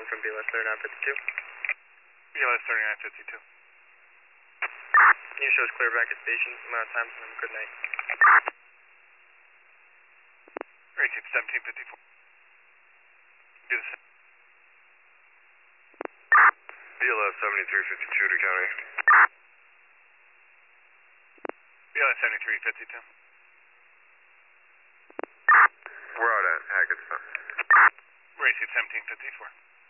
calling from BLS 3952. BLS 3952. You shows clear back at station. Amount of time for them. Good night. Racing 1754. Do the same. BLS 7352 to county. BLS 7352. We're out at Hackettstown. Racing 1754.